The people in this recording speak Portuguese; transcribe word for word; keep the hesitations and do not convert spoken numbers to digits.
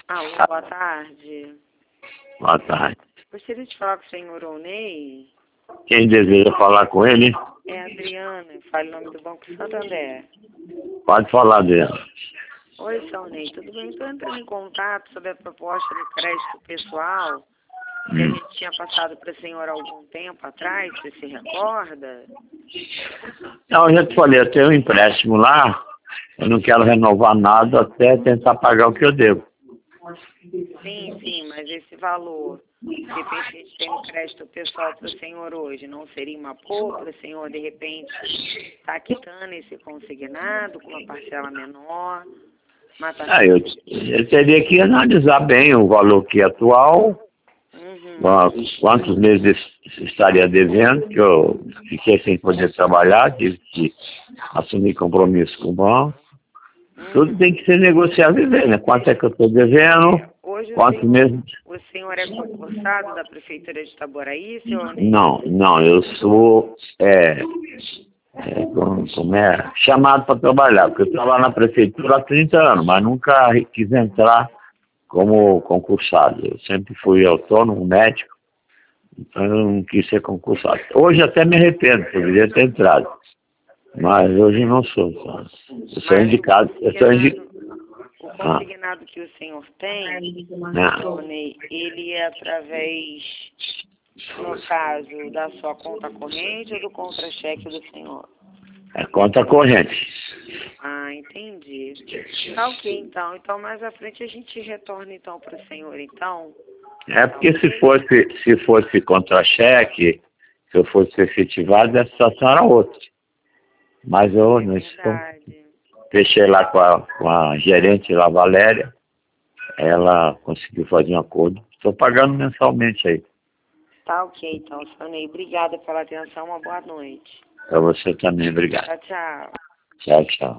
Alô, boa tarde. Boa tarde. Gostaria de falar com o senhor Onei. Quem deseja falar com ele, É a Adriana, fala em nome do Banco Santander. pode falar dela. Oi, seu Onei, tudo bem? Estou entrando em contato sobre a proposta do crédito pessoal que a Hum. gente tinha passado para a senhora há algum tempo atrás, você se recorda? Não, eu já te falei, eu tenho um empréstimo lá, eu não quero renovar nada até tentar pagar o que eu devo. Sim, sim, mas esse valor, de repente a gente tem um crédito pessoal para o senhor hoje, não seria uma pouco para o senhor, de repente, estar quitando esse consignado com uma parcela menor? Uma taxa Ah, eu, eu teria que analisar bem o valor que é atual, Uhum. quantos meses estaria devendo, que eu fiquei sem poder trabalhar, tive que assumir compromisso com o banco. Tudo Uhum. tem que ser negociado e ver, né? Quanto é que eu estou devendo, Hoje o quantos senhor, meses... o senhor é concursado da Prefeitura de Itaboraí, senhor Onei? Não, não, eu sou... É, é, como como é? Chamado para trabalhar, porque eu trabalho na prefeitura há trinta anos, mas nunca quis entrar como concursado. Eu sempre fui autônomo, médico, então eu não quis ser concursado. Hoje até me arrependo, poderia ter entrado, mas hoje não sou. Só. Eu sou Mas indicado, o eu sou indicado. consignado, o Ah, consignado que o senhor tem, né? senhor Onei, ele é através, no caso, da sua conta corrente ou do contra-cheque do senhor? É conta corrente. Ah, entendi. Tá ok, então. Então, mais à frente a gente retorna, então, para o senhor, então. É porque se fosse, se fosse contra-cheque, se eu fosse efetivado, a situação era outra. Mas eu É não estou. verdade. Tá, Fechei lá com a, com a gerente lá, Valéria. Ela conseguiu fazer um acordo. Estou pagando mensalmente aí. tá ok, então, senhor Onei. Obrigada pela atenção. Uma boa noite. Para você também, obrigado. Tchau, tchau. Tchau, tchau.